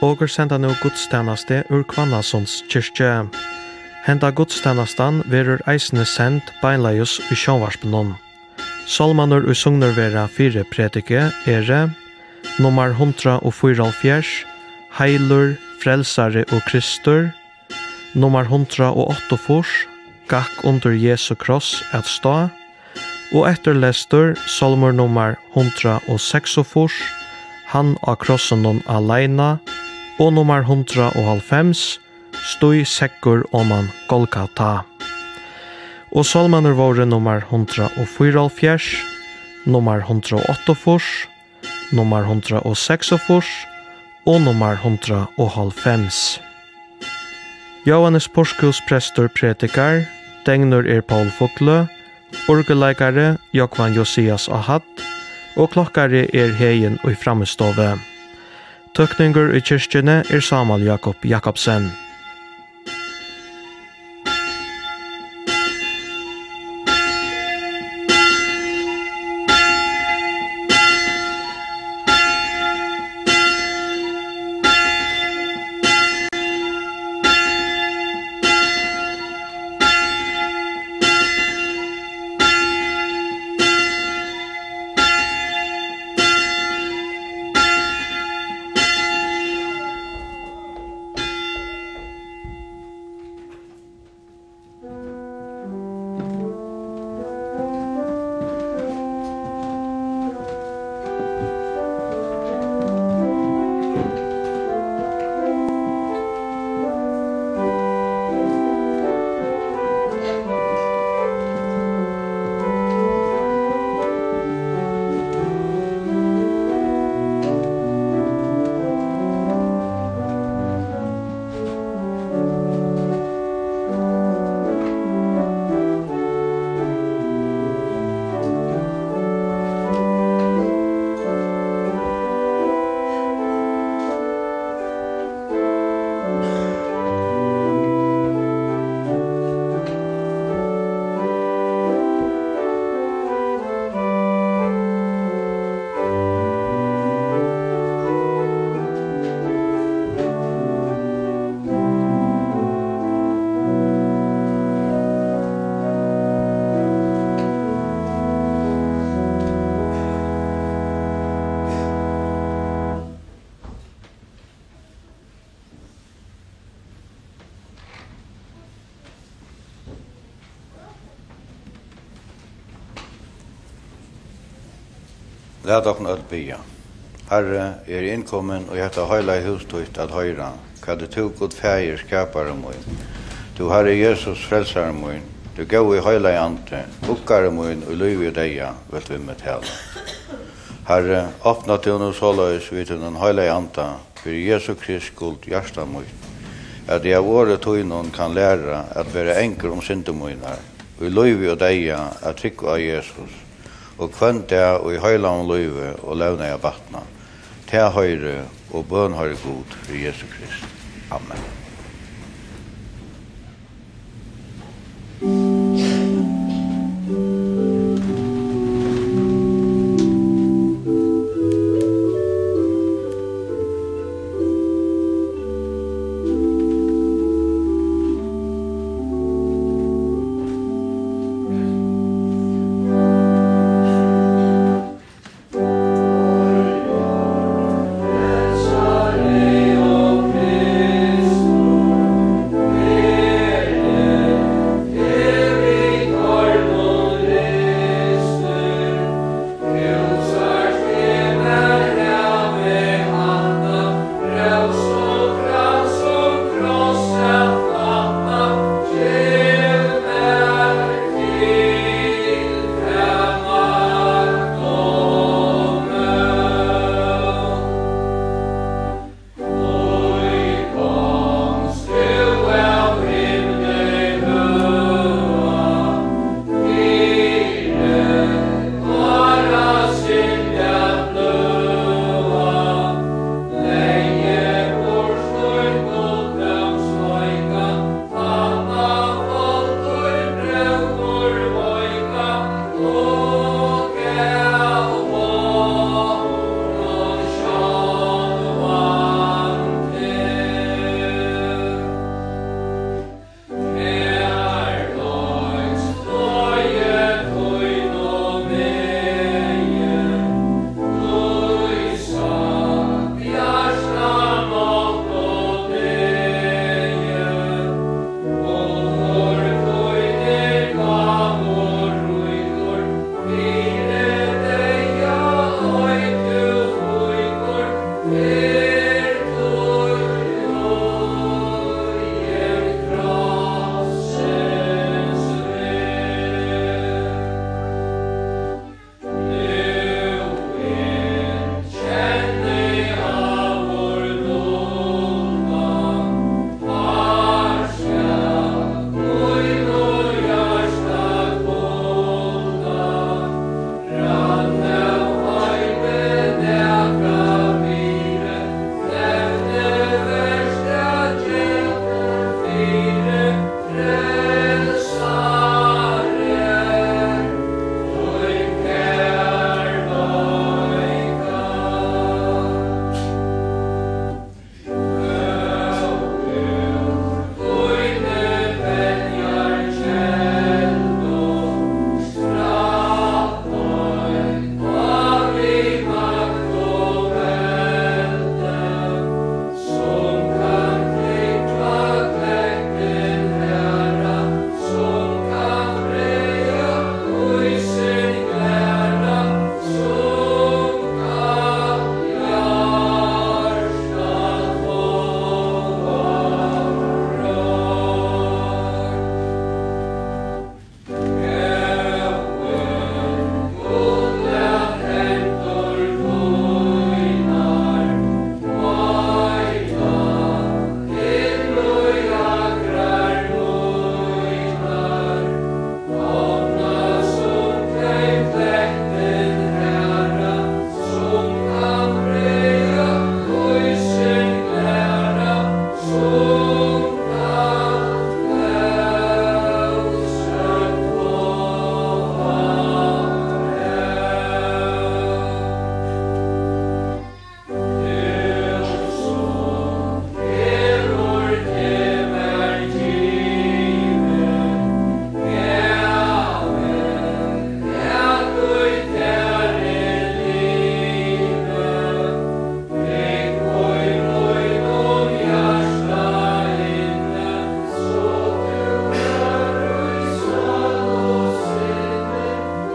Åker senda nu gudstjeneste ur Kvannasunds kyrkje. Henda gudstjenestan verur eisne sendt beinleius i sjånvarspenon. Salmanur og sugner vera 4 predike nummer 144, Heilur, Frelsare og Kristur, nummer 108, Gakk under Jesu kross at stå, og etterlestur salmer nummer 146, Han av krossen aleina, og nummer 190, Stoi sekkur oman Golgata. Og salmaner våre nummer 144, nummer 108, nummer 146 og nummer 190. Johannes Porskus prestor predikar, Degnur Paul Foklø, orgelleikare Jokvan Josias Ahad, og klokkare Heien og Frammestove. Tøkninger i kyrkjene Samuel Jakob Jakobsen. Lad okna öll bia. Herre, innkommen og hetta heila hustøyt at høyra, hva du god fægir skapare moin. Du Herre Jesus frelsare moin, du gau i heila ante, bukkare moin og løyvi deia, velt vi med tala. Herre, åpna til nu såløys vid til den heila anta, for Jesu Krist skuld hjärsta moin, at jeg av året tøynon kan læra at være enkel syndemoinar, og løyvi og deia at trykva av Jesus, og kvønt jeg og i høyland løyve og levna jeg vatna, til høyre og bøn høyre god for Jesu Krist. Amen. Christ.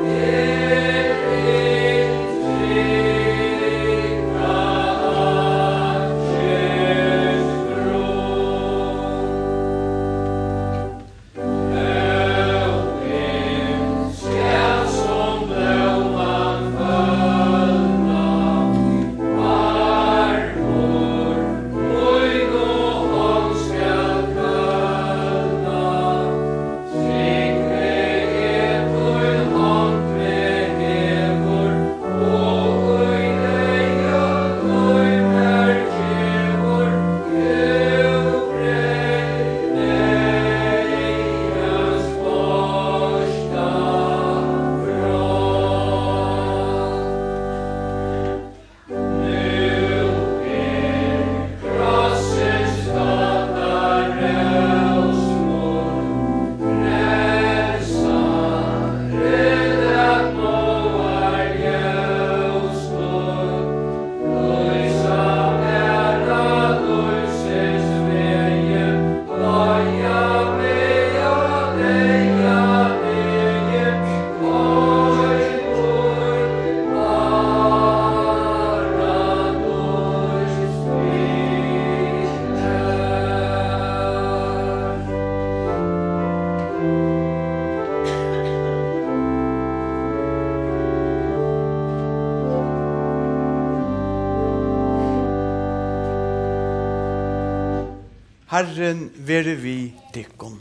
Herren være vi dikkon.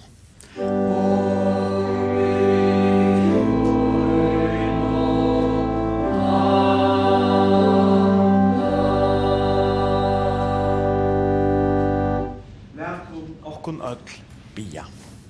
Okkun öll bia.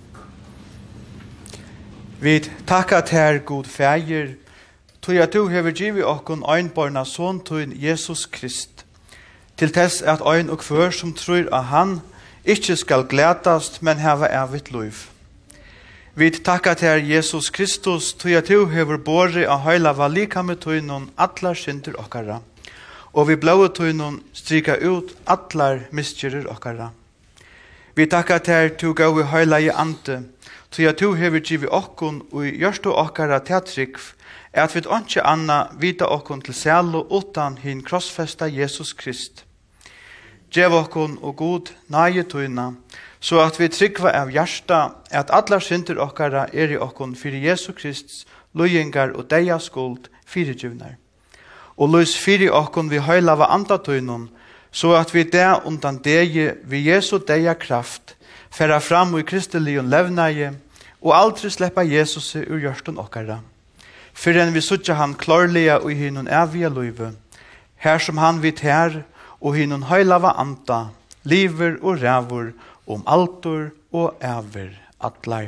Vi takka til god fægir, tog at du hever givet okkun øynborna son tøyn Jesus Krist, til tess at øyn og kvør som tror av han, ikke skal glædast, men hava evigt liv. Vi takka til Jesus Kristus, tog at du hever båre av høyla valika med tøynon atlar synder okkara, og vi blåe tøynon strika ut atlar misgjerer okkara. Vi takka til du gav i høyla i ante, tog at du hever givet okkun og gjørst okkara teatrikv, at vi ikke anna vita okkun til sælo utan hin krossfesta Jesus Krist. Gjev okkun og god nage tøyna, så at vi tryggva av hjärsta at allar synder okkara i okkun fyrir Jesu Krists løyengar og deia skuld fyrirgivnar. Og løys fyrir okkun vi høylava andatøynun, så at vi der undan deie vi Jesu deia kraft, færa fram i kristelion levnaie, og aldri sleppa Jesus ur hjørstun okkara. Fyrren vi suttja han klarlega og hinun evige løyve, her som han vidt her, og hinun høylava anda, liver og rævur, altor og ever atlar.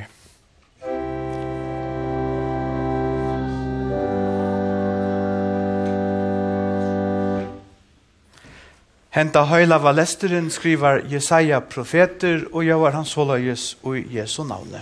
Henta høylava lesteren skriver Jesaja profeter, og jeg var hans håløyes og Jesu navne.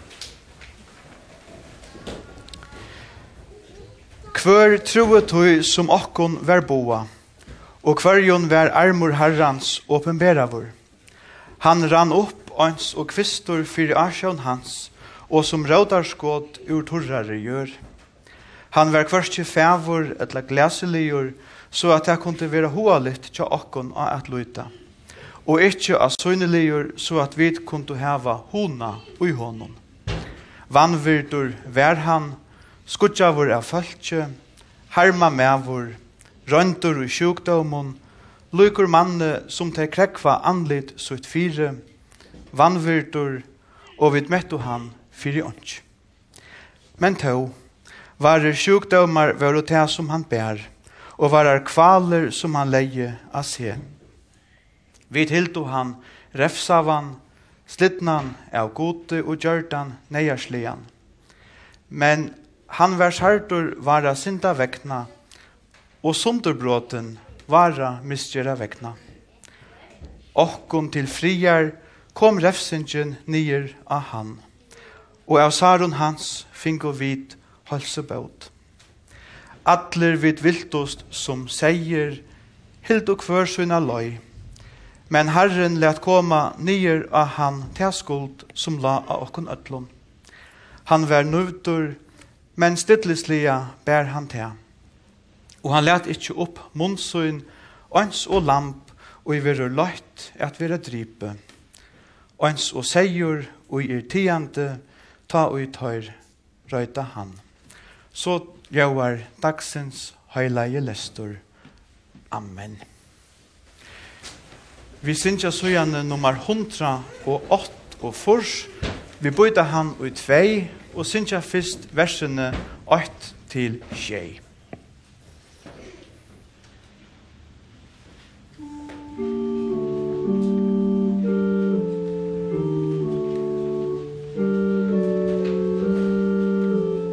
Kvør troet tøy som okkon vær boa, og kvørjon vær armor herrans åpenberavur. Han rann opp ans og kvistor fyrir asjon hans, og som rådarskåd ur torrare gjør. Han var kvarskje fævor etla glaseligur, så at jeg kunne være hoalit tja okkon av at luita. Og ikkje av søgneligur, så at vi kunne heva hona ui honom. Vannvirdur vær han, skudjavur av fölkje, harma mevur, røyndur i sjukdomon, lukur manne som te krekva anlit sutt fire, vannvirdur, og vid metto han fyri ånds. Men tå, varer sjukdomar var det som han bær, og varer kvaler som han leie av se. Vid hildo han refsavan, slitnan av gode og gjørdan neiarslian. Men han var sartur vara synda vekna, og sunderbråten vara misgjera vekna. Okkon til friar kom refsingen nyer av han, og av saron hans fingo vid halsebåt. Atler vid viltost som seier, hild og kvør sina løy, men Herren let koma nyer av han til skuld som la av okkon ötlun. Han var nøvdur, men stilleslige bær han til. Og han let ikkje opp munnsyn, ans og lamp, og i verur løyt at vera drype. Ans og seier, og i tiande, ta og i tøyr, røyta han. Så gjør dagsens høyleie lestor. Amen. Vi synes jeg så gjerne nummer 108 og fors. Vi bøyde han ut 2, og synes jeg først versene 8 til 6. Oh, .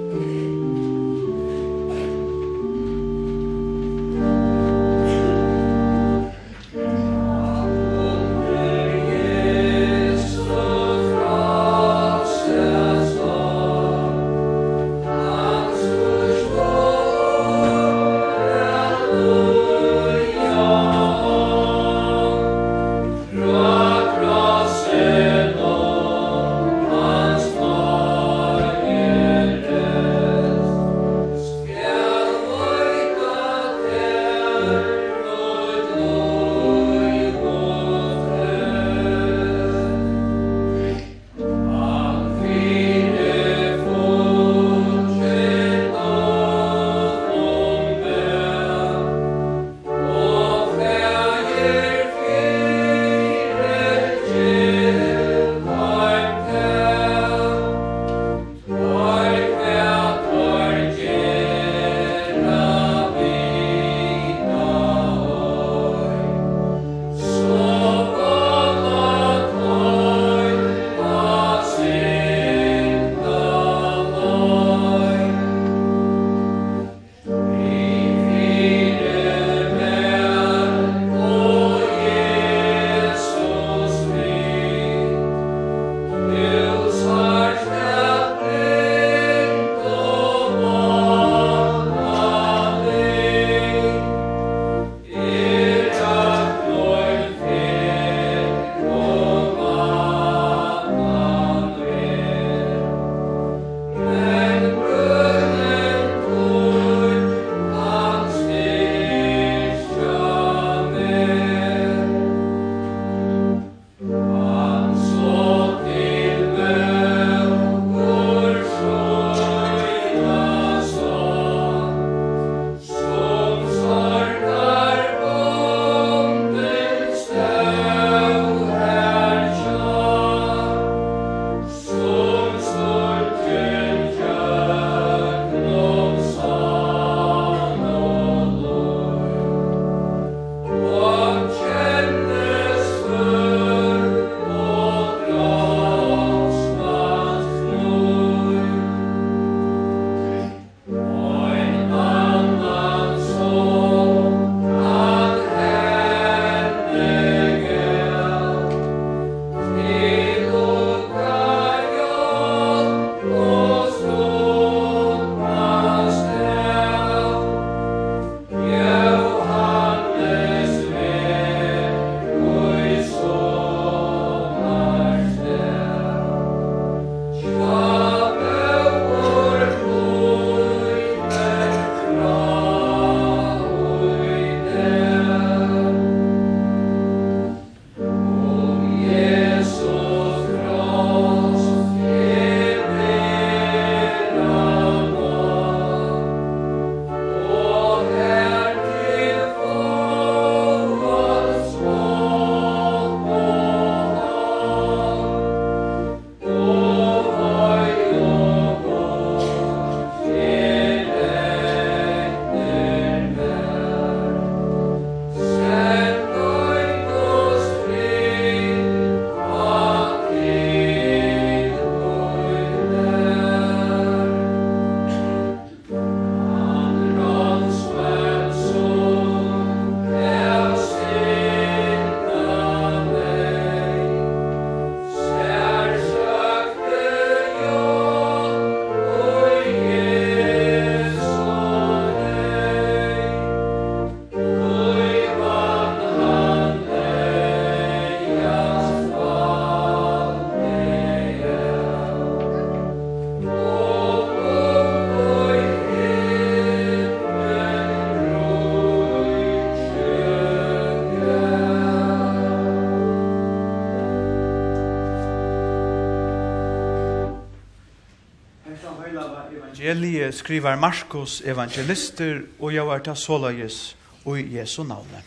Evangelie skriver Markus evangelister og jeg var til såleis og i Jesu navne.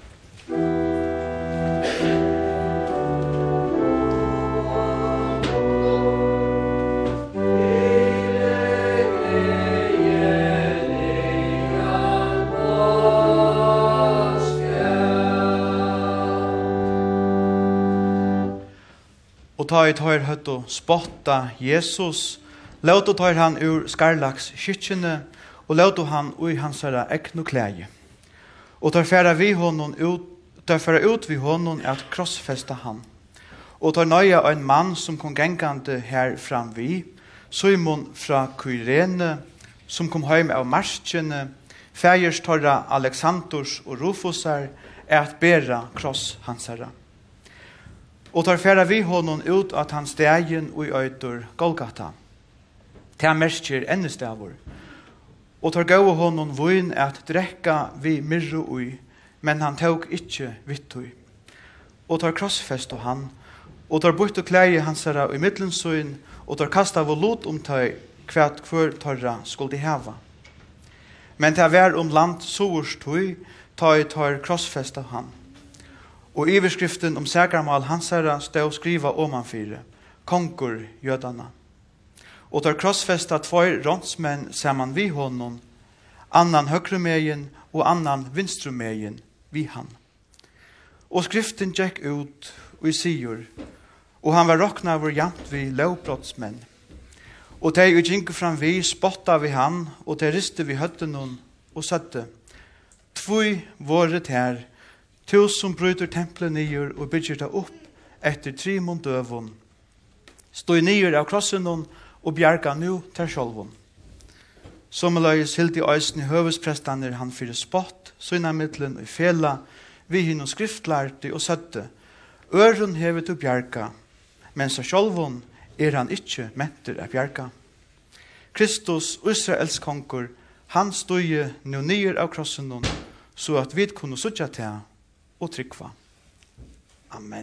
Og ta i tar høtt og spotta Jesus, låt tar han ur skarlaks skyttjene, og låt han ui hansara ekno klæge. Og tar færa vi honom ut, vi honom at krossfesta han. Og tar nøya en mann som kom gengande her fram vi, Simon fra Kyrene, som kom heim av marskjene, fægers torra Alexanders og Rufusar, at bera kross hansara. Og tar færa vi honom ut at han stegen ui øytur Golgata. Ta merskjer ennestavur. Og tar gau honom vuin at drekka vi myrru ui, men han tåg ikkje vittui. Og tar krossfest og han, og tar bort og klæge hansara i middelsuin, og tar kasta volut tøy kvært kvør torra skuldi heva. Men ta vær land sourstui, tar krossfest av han. Og iverskriften säkermal hansara stod skriva omanfyre, konkur jødana. Og tar krossfesta 2 rådsmenn saman vi honom, annan høgrumegen og annan vinstrumegen vi han. Og skriften gikk ut og i sier, og han var rokna vår jamt vi lovbrottsmenn. Og de utgink fram vi spotta vi han, og de riste vi høtten hon, og satte, 2 våret her, tus som bryter templet nyer og bygger det opp etter 3 døvun. Stod nyer av krossen hon og bjerga nu til sjolvun. Sommerløys hildi øysen i høvesprestander han fyrir spott, søgna middelen og fela, vi hinn og skriftlærte og søtte. Øren hevet du bjerga, men så sjolvun han ikkje menter av bjerga. Kristus, Israels konkur, han stod nu nyer av krossen hon, så at vi kunne sutja til og tryggva. Amen.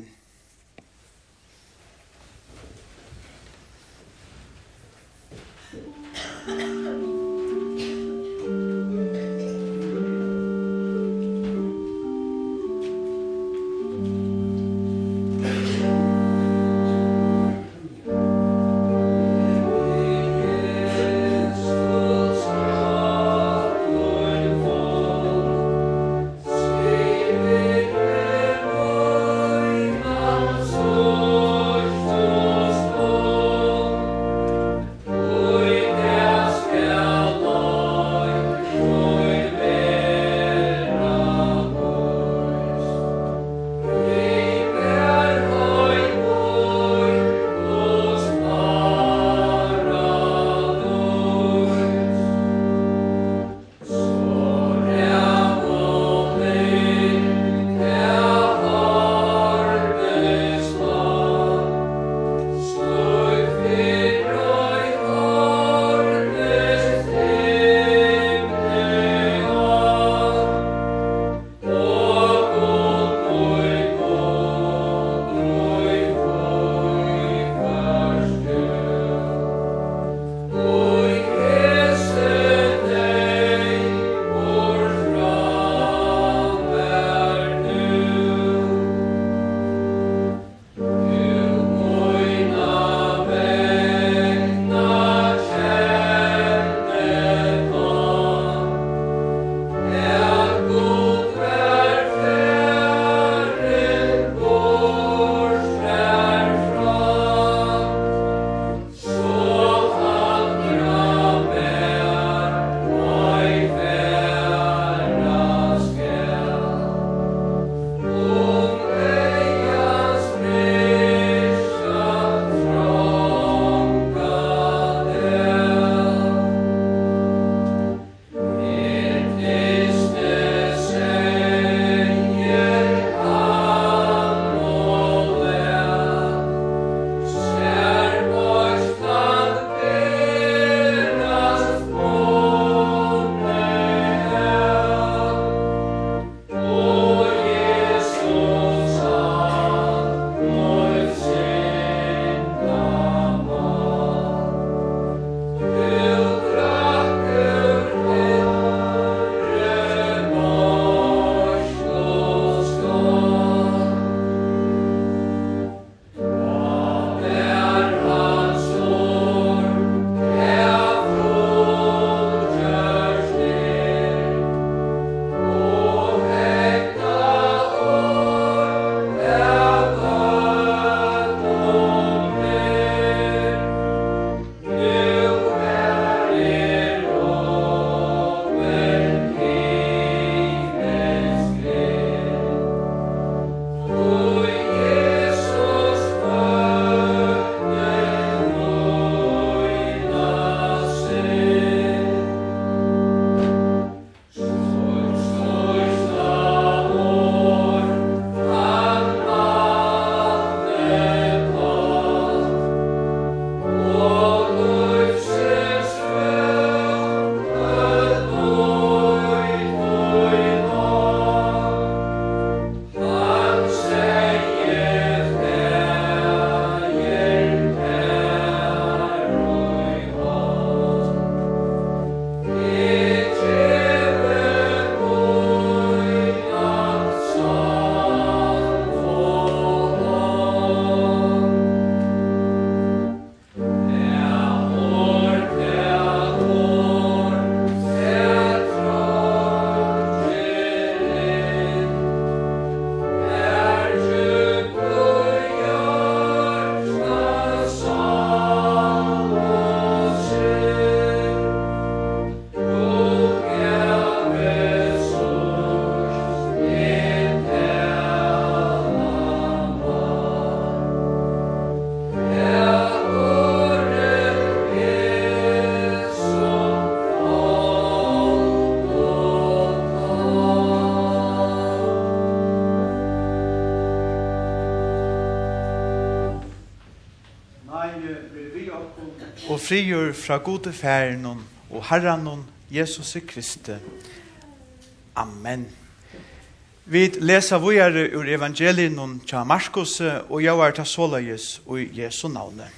frigjør fra gode færen og Herren Jesus Kristi. Amen. Vi leser videre ur evangelien til Markus, og jeg er til såleis og i Jesu navne.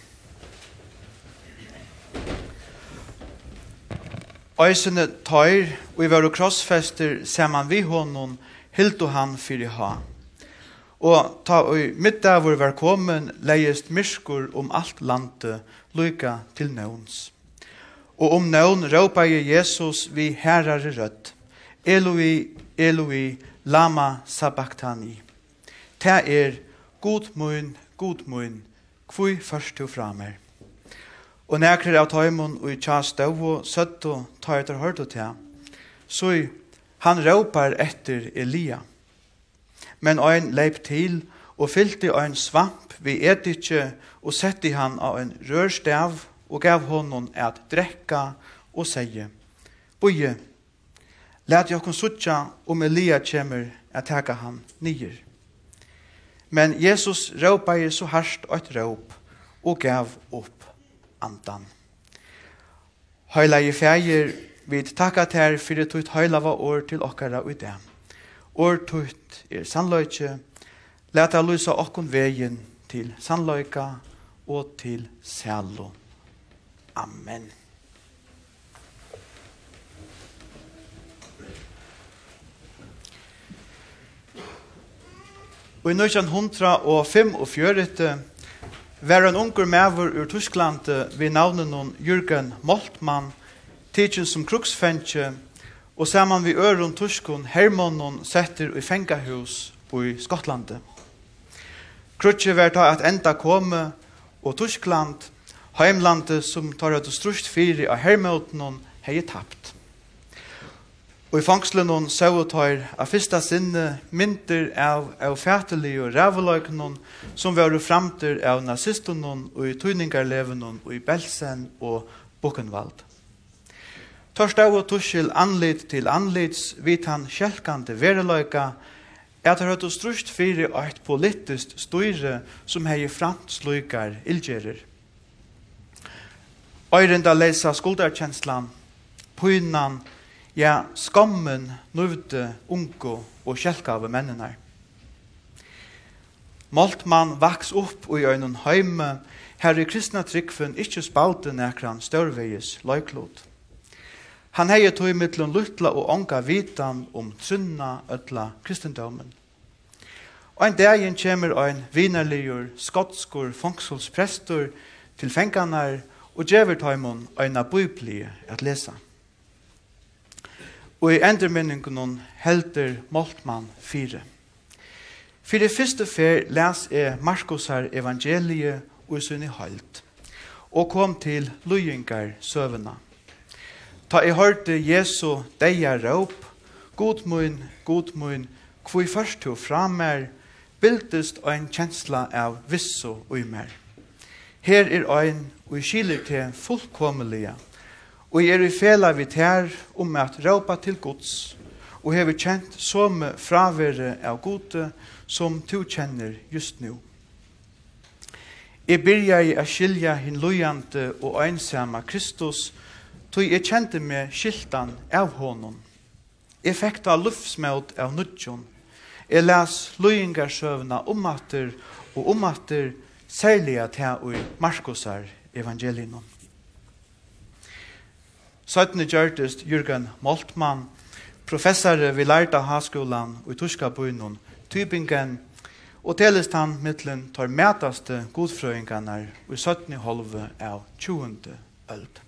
Øysene tøyr, og i våre krossfester sammen vi honom, hildu han fyrir ha. Og ta i middag hvor var kommen, leist myrskur alt landet, lykka til nøvns. Og nøvn råpa Jesus vi herrare rødt, Eloi, Eloi, lama sabachthani. Ta god mun, kvui først du framer. Og nekrer av tøymon og i tjas døvo, søtt og tøyter hørte til. Så han råpar etter Elia. Men ein leip til og fylte ein svamp vi etitje og sette han av en rørstav og gav honom at drekka og seie, Boje, let jokken suttja Elia kjemmer at teka han nyer. Men Jesus råpa så harst et råp og gav opp andan. Høyla i fægir vid takka ter fyrir tutt høylava år til okkara ui dem. År tutt sannløyke, leta lysa okkon vegin til sannløyka og til sælo. Amen. Og i 1945 var en unger mever ur Tyskland ved navnen Jürgen Moltmann, tidsen som kruksfenche, og sammen vi øren tyskon Hermannen setter i fengahus i Skottlandet. Krutje var ta at enda komme, og Tyskland, heimlandet som tar et strust fire av Hermannen, hei tapt. Og i fangslen så tar av fyrsta sinne mynter av fætelig og ræveløkene som var framter av nazistene og i tøyningarlevene og i Belsen og Buchenwald. Torstad og Tuschel anlit til anlits vidt han kjelkande vereløyka at han hadde strust fire av et politisk styre som hei framtsløykar ildgjerer. Øyrenda leisa skuldarkjenslan, pynan, ja, skammen, nøvde, unge og kjelkave mennene. Moltmann vaks opp i øynene heime, her i kristna tryggfen ikke spalte nekran størveies løyklod. Han hei tog mittlun luttla og onga vitan trunna ødla kristendommen. Og en dagen kjemur ein vinerligur, skotskur, fangsulsprestor til fenganar og djever taimon øyna biblie at lesa. Og i endermenningen helter Moltmann 4. For det første fer les Markus her evangeliet og sin i halt, og kom til Lujingar søvna. Ta jeg hørte Jesu deia råp, god mun, kvui først to framer, bildest ein kjensla av visso og mer. Her ein og skiler til fullkommelige, og jeg i fela vidt her at råpa til Guds, og hever kjent som fravere av gode som du kjenner just nu. Jeg byrja i å skilja hin lujante og einsama Kristus, tog jeg kjente med skiltan av honom. Jeg fikk da luftsmøt av nudjon. Jeg les lujingarsøvna atter og atter, særlig at her i Markusar evangelium. Søttene gjørtest Jürgen Moltmann, professor ved Lærda Haskolan og i Tyskabunnen, Tübingen, og telest han mittlen tar metaste godfrøyngarna i 17,5 av 20. øld.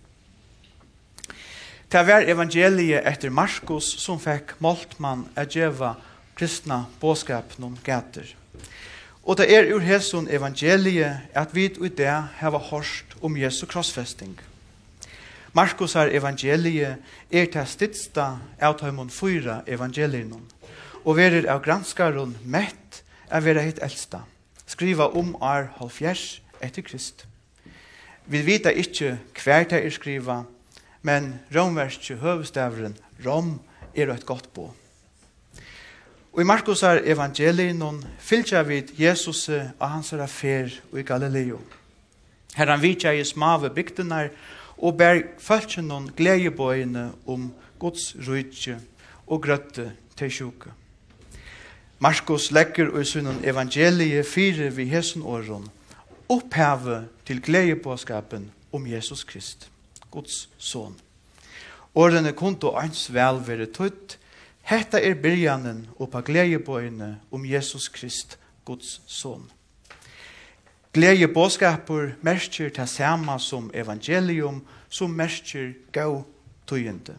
Det var evangeliet etter Markus som fikk Moltmann å gjøre kristna bådskap noen gater. Og det ur hesson evangeliet at vi i det har hørt Jesu krossfesting. Markus har evangeliet til stidsta av tøymon 4 evangelien, og verer av granskaren mett av vera hitt eldsta, skriva halvfjers etter Krist. Vi vet ikke hver det skriva, men romverske høvestavren Rom et godt på. Og i Markus har evangelien fylkja vid Jesus og hans affær i Galileo. Herran vitja i smave bygdenar og bær fölkjennon gledjebøyene Guds rydtje og grøtte til sjuke. Markus legger i sunnen evangelie 4 vid hesen åren opphave til gledjebåskapen Jesus Krist, Guds son. Årene kunto ans vel være tøtt. Hetta byrjanen oppa gledjebøyene Jesus Krist, Guds son. Gledjebåskapur merker ta sama som evangelium, som merker gau tøyende.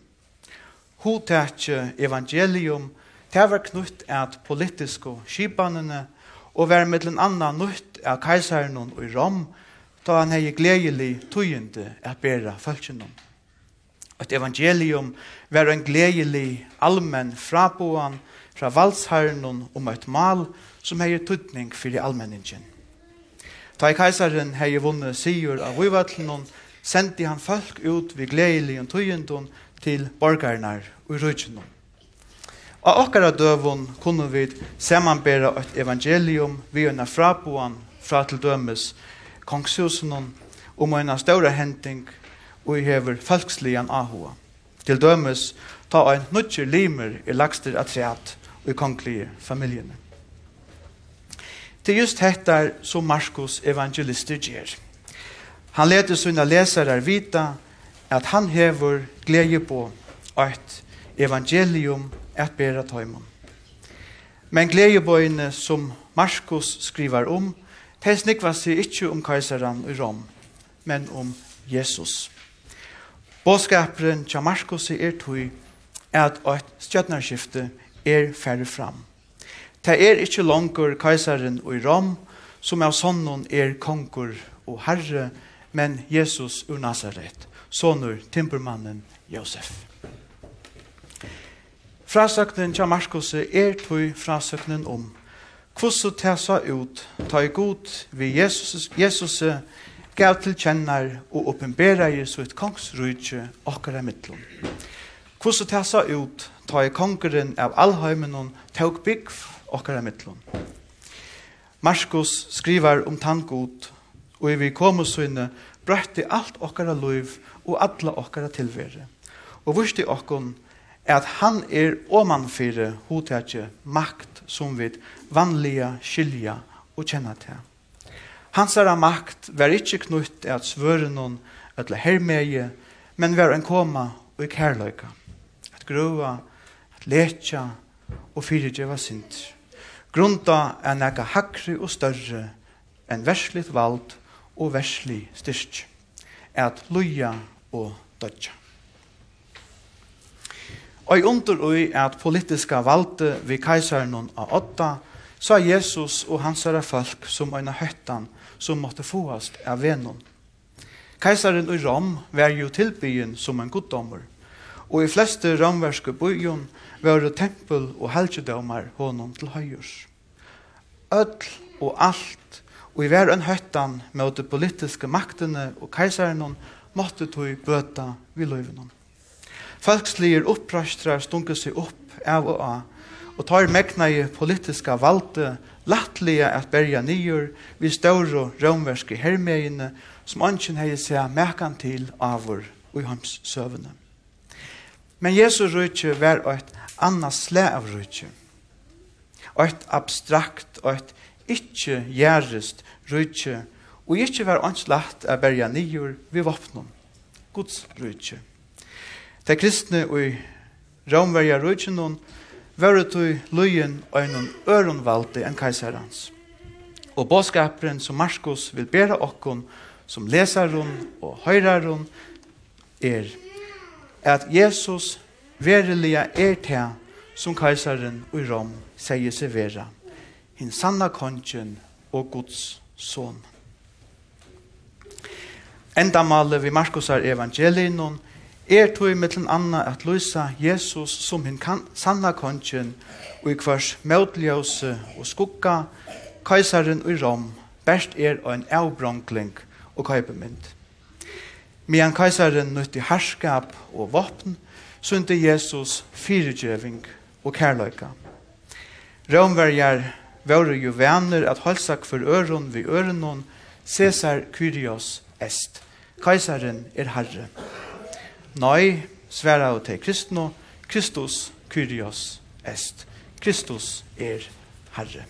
Hotatje evangelium, det var knutt at politiske skipanene, og var mittlen anna nutt av kaisaren i Rom, da han hei gledelig tøyende at bera fölkjennom. Et evangelium var en gledelig allmenn fraboan fra valdsherren et mal som hei tøytning for allmenningen. Da kaisaren hei vunnet sigur av vivatlen, sendte han folk ut vid gledelig tøyenden til borgarnar og rydgjennom. Og okkara døvun kunne vi samanbera et evangelium vi en fraboan fra til dømes kongshusen en stora henting og i hever folkslian ahua. Til dømes ta en nutjer limer lagster atreat og i konglige familjene. Til just hettar som Markus evangelister gjer. Han leder sina lesarar vita at han hever gledje på et evangelium at bera tøymon. Men gledjebøyene som Markus skriver det snikva seg ikkje keisaran i Rom, men Jesus. Båskaperen til Markus tøy at et stjøtnarskifte færre fram. Det ikkje langer keisaren i Rom, som av sonnen konkur og herre, men Jesus ur Nazaret, sonur timpermannen Josef. Frasøknen til Markus tøy frasøknen hvordan det sa ut, ta i god ved Jesus gav til kjenner og oppenbera i sitt kongsrydje okkara mittlen. Hvordan det sa ut, ta i kongeren av allheimen tog bygg okkara mittlen. Markus skriver tanngod, og vi kom sønne brøtte alt okkara liv og alle okkara tilvære. Og vurste okkon at han omanfyre hotatje makt som vid vanliga skilja og kjenna til. Hansara makt var ikkje knutt at svørenon eller hermeie, men var en koma og kærløyka. At grua, at letja og fyrirgjeva sint. Grunda neka hakri og større enn versligt vald og verslig styrk. At luja og dødja. Og under at politiska valde vi keisaren av 8, sa Jesus og hansara folk som en høttan som måtte fåast av venon. Keisaren i Rom var jo tilbyen som en goddommer, og i fleste romverske byen var det tempel og helgedommer honom til høyers. Ødl og alt, og i hver en høttan med de politiske maktene og keisaren måtte tog bøta vid løyvenom. Folkslige opprastrar stunker seg opp av og av, og tar megnaje politiska valde lattlige at berja nyer vid større romverske hermeiene som ønsken hei seg mekan til avur og i hans søvende. Men Jesu rydtje var et annet sle av rydtje. Et abstrakt og et ikkje gjerrest rydtje, og ikkje var ønslatt av berja nyer vid vopnen. Guds rydtje. De kristne i Romverja rydtjenon var det løyen og en øronvalde enn keisarans. Og båskaperen som Markus vil bera okkon som lesaron og høyraron at Jesus verilige te som keisaren i Rom sier seg vera, hin sanna kongen og Guds son. Endamalet vi Markus evangelien tog mittlen anna at lysa Jesus som hin sanna kongen og i kvars møtljøse og skugga keisaren i Rom best en avbronkling og køypemynd. Medan keisaren nytti herskap og våpen synte Jesus fyrirgjøving og kærløyka. Romverjar var jo venner at halsak for øron vid øronon Caesar Kyrios est. Kaisaren Herre. Nei, sværa og til kristno, Kristus Kyrios est. Kristus Herre.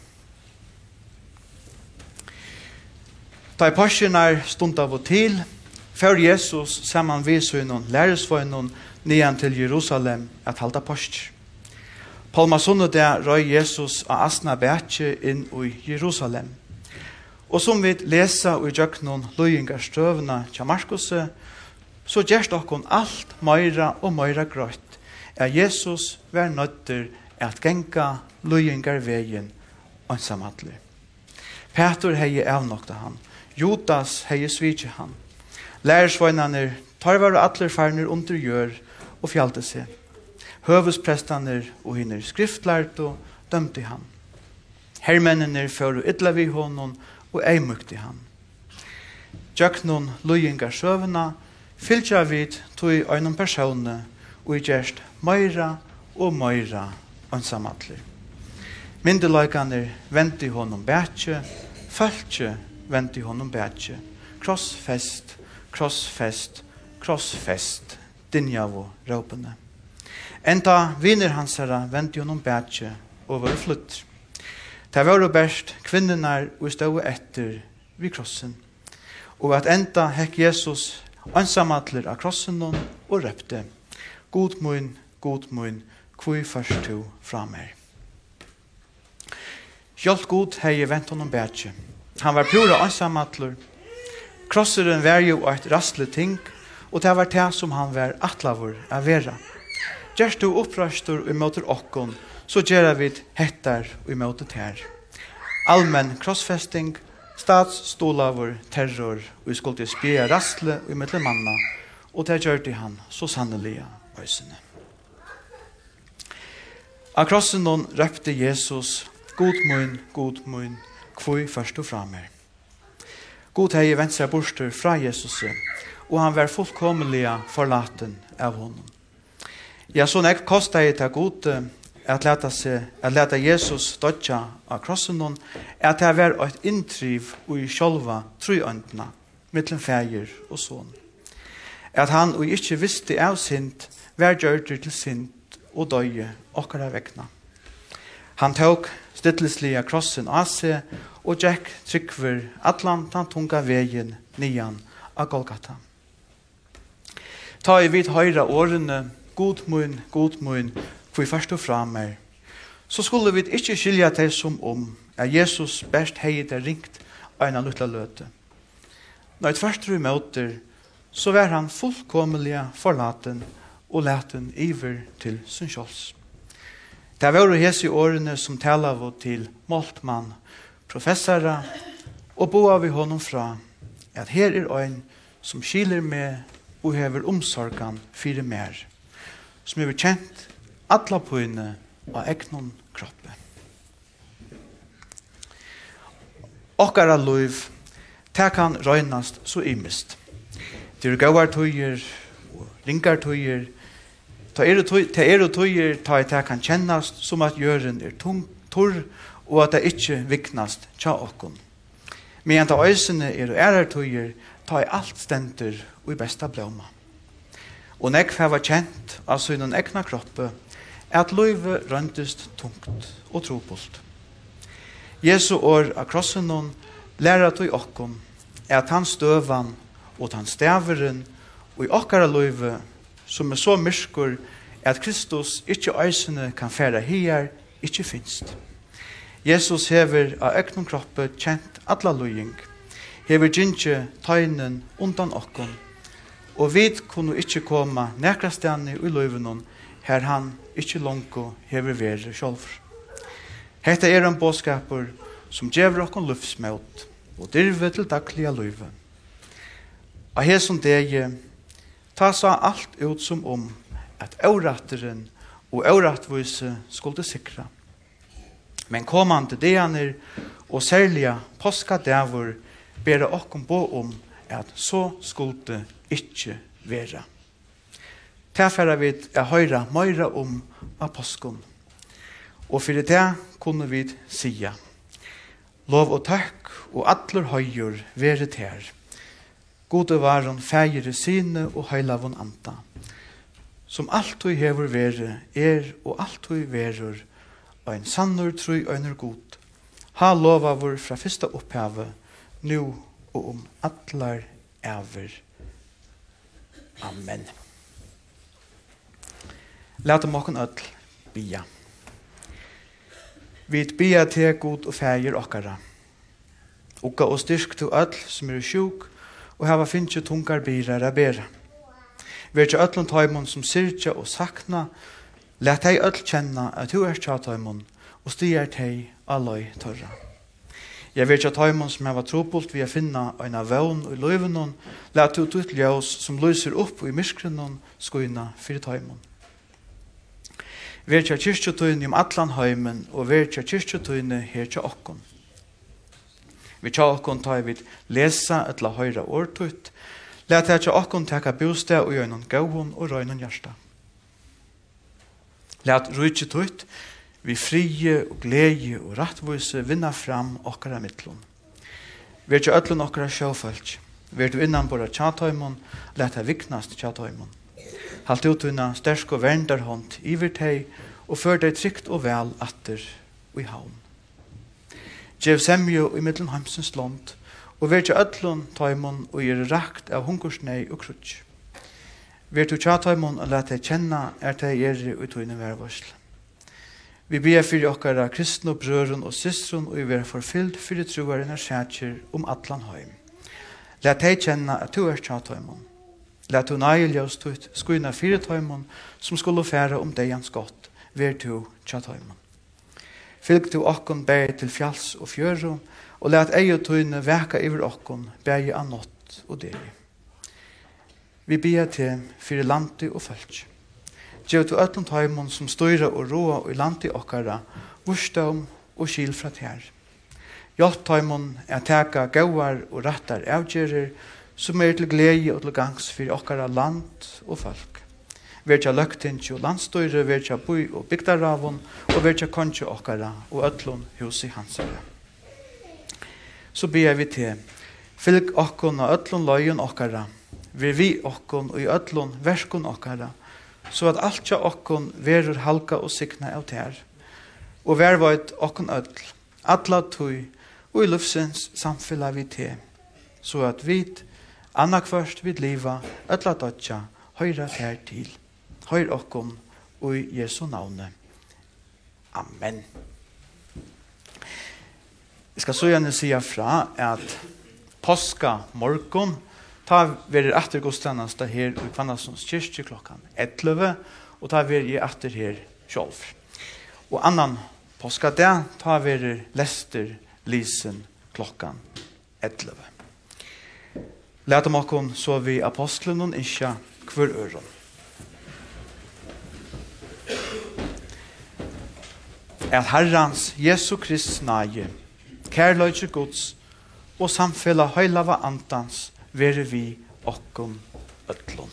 Da i passionar stund av og til, før Jesus saman visunnen læresvøynen nian til Jerusalem at halda poster. Palmasundet røy Jesus av asna bætje inn i Jerusalem. Og som vi lesa i jøknon løyingarstøvna til Markus, så gjerst okkon alt meira og meira grøtt, at Jesus var nødder at genga løyingarvegen ansamadlig. Peter hei avnokta han, Judas hei svitje han. Lærersvøynane tar var atler farner under gjør og fjalte seg. Høvesprestaner og hinner skriftlærte og dømte han. Hermennene fører ytla vi honom og eimukte han. Jøknon løyingar søvna fylgja vid tog øynum personene og i gjerst meira og meira ansamadler. Myndeløykaner venti honom bætje, fölkje venti honom bætje, krossfest, krossfest, krossfest, dinjavo råpene. Enda viner hans herra venti honom bætje og var flutt. Det var best kvinnenar og stod etter vid krossen. Og at enda hekk Jesus ansamadler av krossen og røpte, God mun, kvui først du fra meg. Hjalt god hei vent honom bætje. Han var pura ansamadler. Krosseren var jo et rastlig ting, og det var det som han var atlavur av vera. Gjerst du opprøstur i måter okkon, så gjerra vi hettar i måter ter. Allmenn krossfesting, statsstolavur, terror, og vi skulle spira rastle i mittel manna, og det gjør han så sannelig øysene. Av krossen nån røpte Jesus, God mun, kvui først og fra meg. God hei vendt seg borster fra Jesus, og han var fullkomelig forlaten av honom. Ja, så nek kostet det gode at leta Jesus dødja av krossen nån, at det var et inntriv i sjolva trøyøndene, mittlen feir og sånn. At han og ikke visste av sint, var gjørter til sint og døye okkara vekna. Han tok stilleslige krossen av seg og Jack tryggver atlan den tunga vegen nian av Golgata. Ta i vid høyra årene, God mun, hvor først og fra meg, så skulle vi ikke skilja det som at Jesus best hei det ringt av en lutla løte. Når et først i møter, så var han fullkomelig forlaten og leten iver til sin kjøls. Det var hese årene som taler vi til Moltmann, professorer, og boa vi honom fra at her ein som skiler med og hever omsorgan fire mer, som hever kjent alla pøyne av egnon kroppe. Okkara loiv, det kan røynast så imist. Det gauar tøyer og ringar tøyer. Det er tøyer ta i det kan kjennast som at jøren tung, torr, og at det ikke viknast tja okkon. Men ta øysene ærer tøyer, ta i alt stender og i besta blåma. Og nekv hava kjent av synen egna kroppe, at løyve røntist tungt og tropult. Jesu år av krossen hon lærer tøy okkon, at han støvan og han staveren og i okkara løyve som så myrskur at Kristus ikke øysene kan færa hier, ikke finst. Jesus hever av øknon kroppe kjent atla løying, hever gynnje tøynen undan okkon, og vi kunne ikke komme nekrastane i løyvenon her han ikke langko hever vere sjolver. Hetta en bådskaper som gjever okkon luftsmøt og dirve til daglige løyve. Av hesson dege ta sa alt ut som at auratteren og auratvise skulle sikra. Men kommande deaner og særlige påskadavur ber okkom på at så skulle ikke vera. Tafæra vi høyra meira av påskon. Og fyrir det kunne vi sia: Lov og takk og atler høyur vere ter. Gode varon fægire sine og heilavon anta, som alltid hever vere og alltid verur, og en sannur tru øyner god. Ha lova vår fra fyrsta opphavet, nu og atlar æver. Amen. Lat okkon öll bia. Vit bia til god og fægir okkara. Okka og styrk til öll som sjuk, og hava finnje tungar birar a bera. Verja öllun taimon som syrja og sakna, let hei öll kjenna at du tja taimon, og styr tei alloi torra. Jeg verja taimon som hava tropult vi a finna eina vevn og løyvenon, let du ut ljós som lyser opp i myskrenon skuina fyrir taimon. Verja kyrkjotøyni atlan heimen, og verja kyrkjotøyni her tja okkon. Vi tja okkon ta vid lesa etla høyra årtut, let jeg tja okkon teka bostad og gjøynon gauhon og røynon hjärsta. Let rujtje tut, vi frie og glede og rattvise vinna fram okkara mittlun. Vi tja ötlun okkara sjåfølg, vi du innan bora tjataimon, let jeg viknast tjataimon. Halt utvinna stersk og verndarhånd iver teg, og før deg trygt og vel atter og i havn. Gjev semjo i middelen heimsens land, og verja öllun taimon og rakt av hungersnei og krutsk. Vertu tjataimon og let deg kjenna teg og tøyne vervarsl. Vi ber fyrir okkara kristne brøren og systrun og vi forfyllt fyrir troarina skjætjer atlan heim. Let deg kjenna at du tjataimon. Let du nøyeljøs tøyt skuina fyrir taimon som skulle færa deians godt, vertu tjataimon. Fylg du okkon bæg til fjalls og fjøru, og let ei og tøyne veka iver okkon, bæg av nått og deri. Vi ber til fyrir landi og fölk. Gjev du öllum taimon som støyra og roa i landi okkara, vursdom og skil fra tær. Hjelp taimon teka gauar og rattar avgjerir, som til glede og til gangs fyrir okkara land og folk. Verja løgtintje og landstøyre, verja boi og bygdaravon, og verja kontje okkara og öllun husi hansara. Så ber vi til, fylg okkon og öllun løyen okkara, vi okkon og i öllun verskon okkara, så at alt ja okkon verur halka og signa av tær, og vervait okkon öll, atla tui, og i lufsens samfella vi til, så at vi annakvørst vid liva, ölla dodja, høyra tær til. Høyr okkon og i Jesu navne. Amen. Jeg skal så gjerne si fra at påska morgon ta verir atter godstjeneste her i Kvannassons kyrkje klokkan 11, og ta verir atter her sjolv. Og annan påska dag ta verir lester lisen klokkan 11. Lät om okkon så vi apostlen og isja kvar øron. At Herrans Jesu Krist nage, kærløyge Guds og samfella høylava antans vere vi okkon ötlun.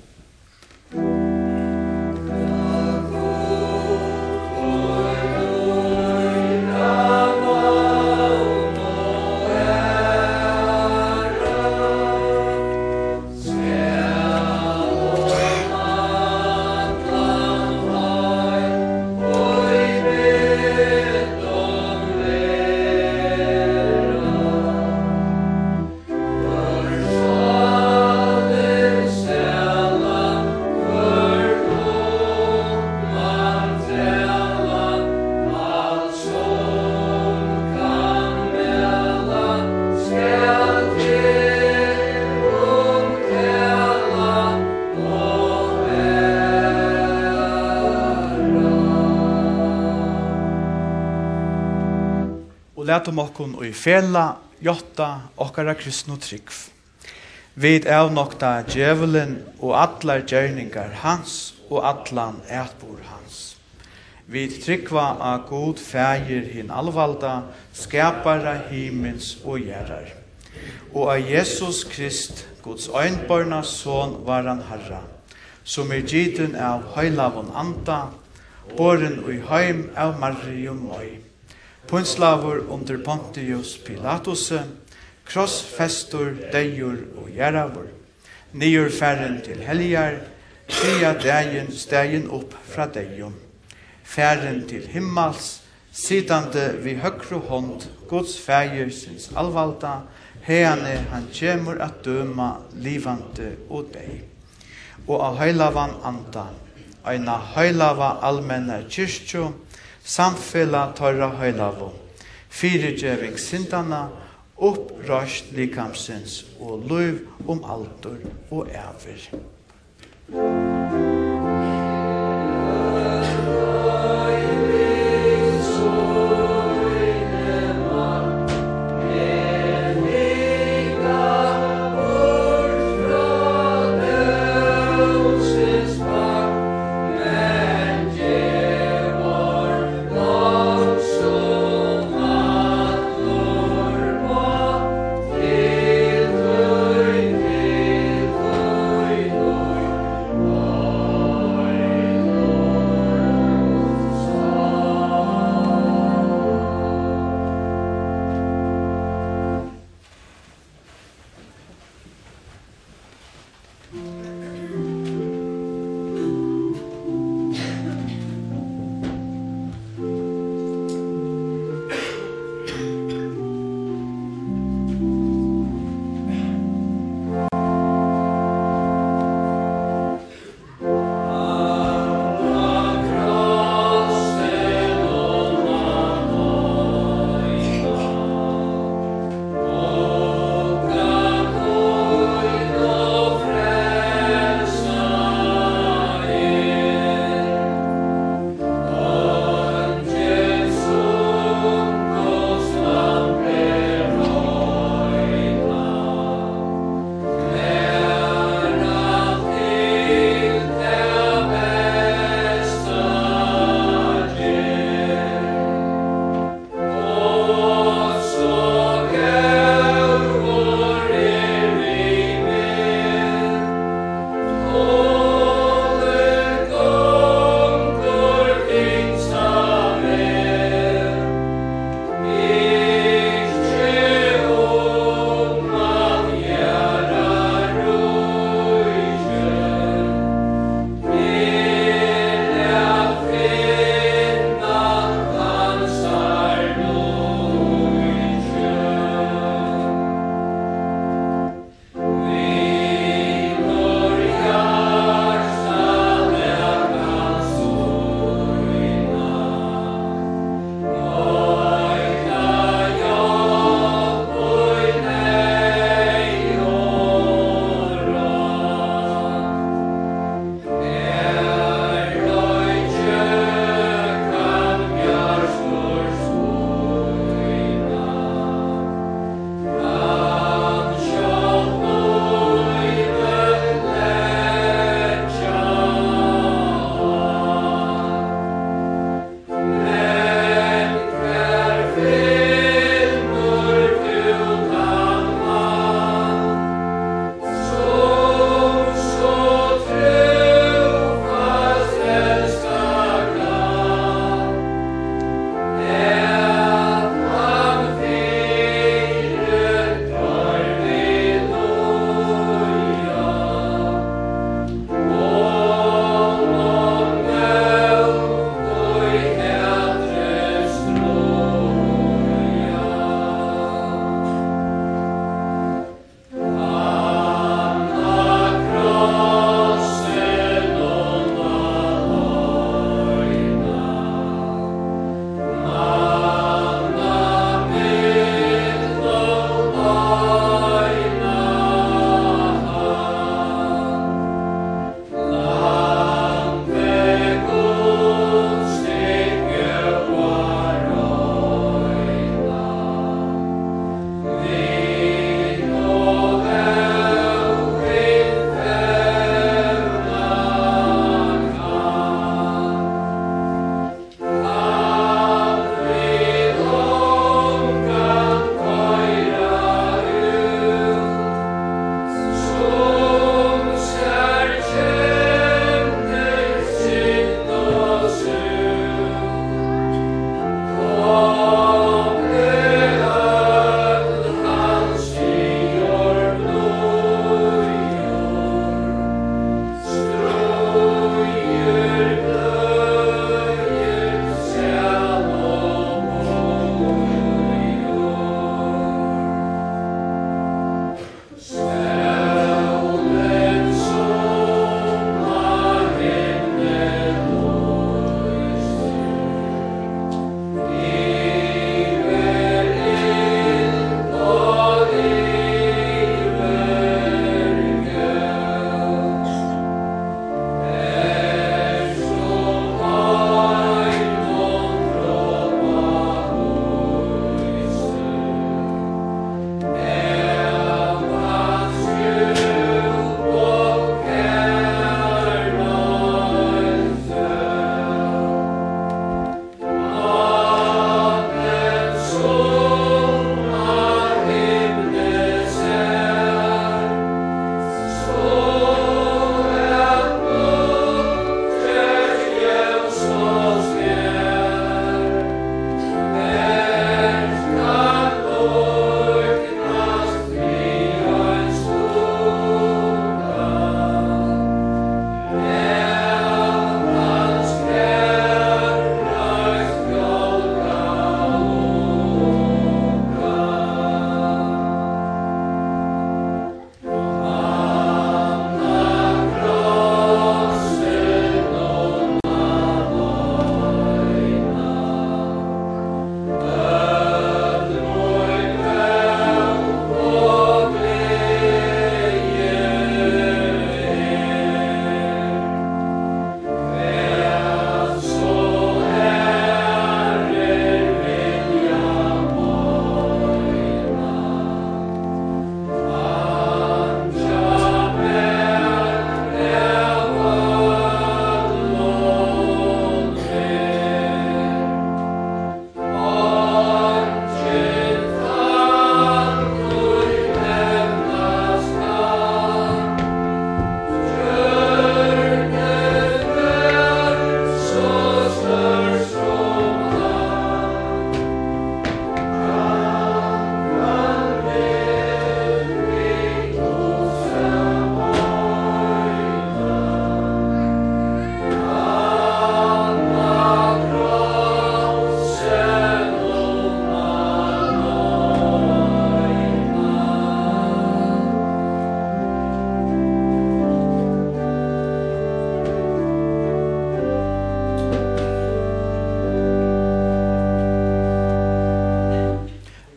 Lät om okkon og i fela, jotta okkara kristno tryggv. Vid nokta djevelen og atlar gjerningar hans og atlan ætbor hans. Vid tryggva av god fægir hin alvalda, skapara himins og gjerrar. Og av Jesus Krist, Guds øynborna son varan Herra, som giten av høylavon anda, boren og i heim av Marium Møy. Pundslavur under Pontius Pilatus, krossfestor, deior og gjeravur. Nyer færen til helgar, tria dagen stegen opp fra deion. Færen til himmels, sidande vi høgru hånd, Guds fægir sinns alvalda, heane han kjemur at døma livande og dei. Og av heilavan anda, eina heilava almenna kyrkjo, samfella torra heilavo, fyrirgjeving sindana, upprøst likamsins og liv alder og æver. Oh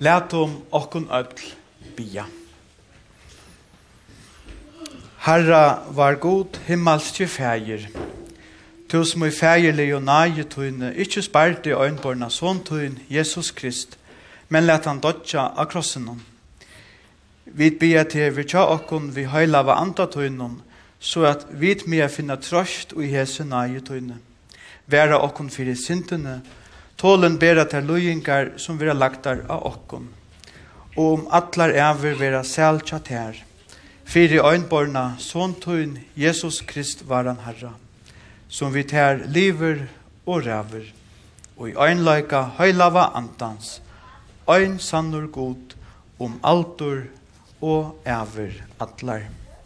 Lætum okkun öll bia. Herra var god himmelske fægir. Tu som i fægirlig og nage tøyne, ikkje sparte øynborna sånn tøyn Jesus Krist, men let han dodja av krossen. Vi bia til vi tja okkun vi høylava anda tøynen, så at vi med finna trøst og i hese nage tøyne. Væra okkun fyrir syndene, tålen bera til løyingar som vera lagtar av okkun. Og atlar ever vera seltja ter. Fyrir øynborna sånn tøyn Jesus Krist varan Herra, som vi ter liver og ræver, og i øynleika høylava andans, øyn sannur god altor og ever atlar.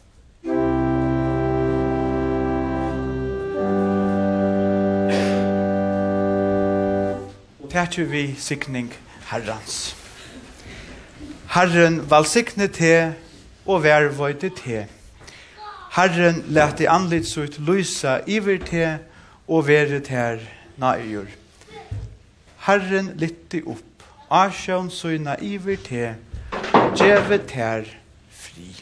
Tætju vi sikning Herrans. Herren valsikne te og vervøyde te. Herren lette anlitsut lysa iver te og veret her naiur. Herren lytte opp, asjån søyna iver te, og djevet her fri.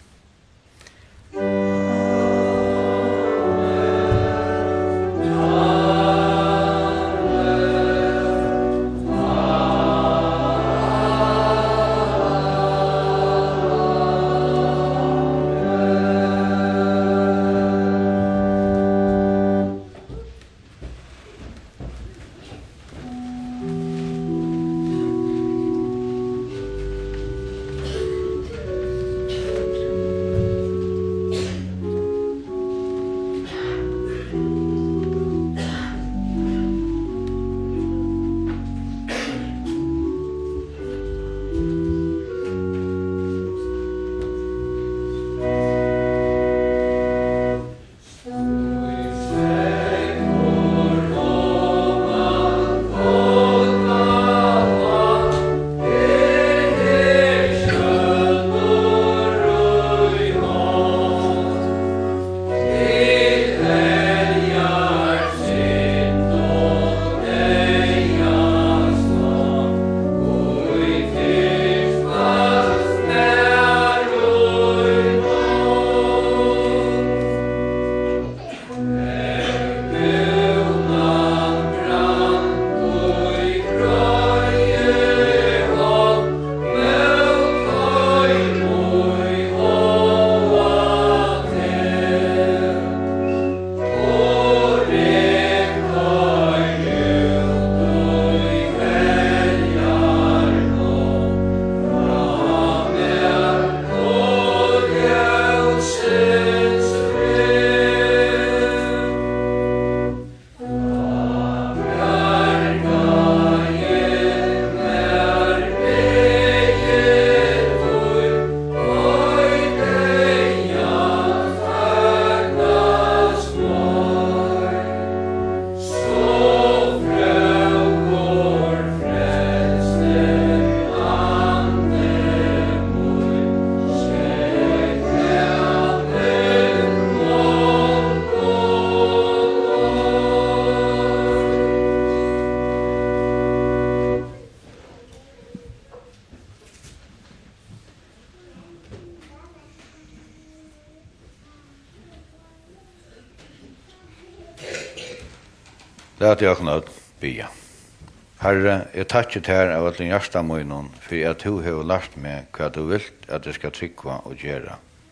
Lät jag kunna bia. Herre, jag tackar till av att din hjärsta möjnon för att du har lärt mig vad du vill att det ska trycka och göra.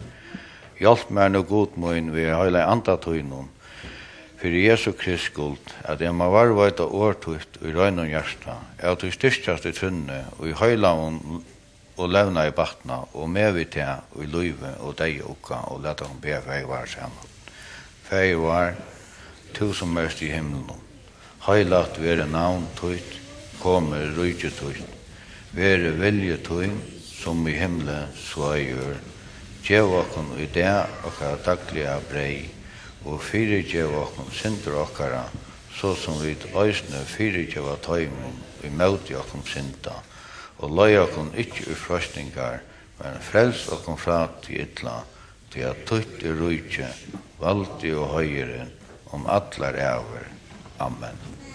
Hjälp mig nu god möjn vid hela andra tøynon för Jesu Krist skuld att jag må varvajta årtukt i røgn och hjärsta att du styrkast i trunne och i höjlaven och levna i battna och med vid det och i livet och dig och låta dem be färgvar samman. Färgvar, tu som mest i himlen. Heilat vere navn tøyt, kommer rujtje tøyt. Vere vilje tøyt, som i himle svajur. Gjev okkon i det okkara dagliga brei, og fyrirgjev okkon synder okkara, så som vi øysne fyrirgjeva tøymon i møti okkon synda, og løy okkon ikkje ufrøstingar, men frels okkon fra til ytla, til at tøyt i rujtje, valdi og høyren, om atlar æver. Amen.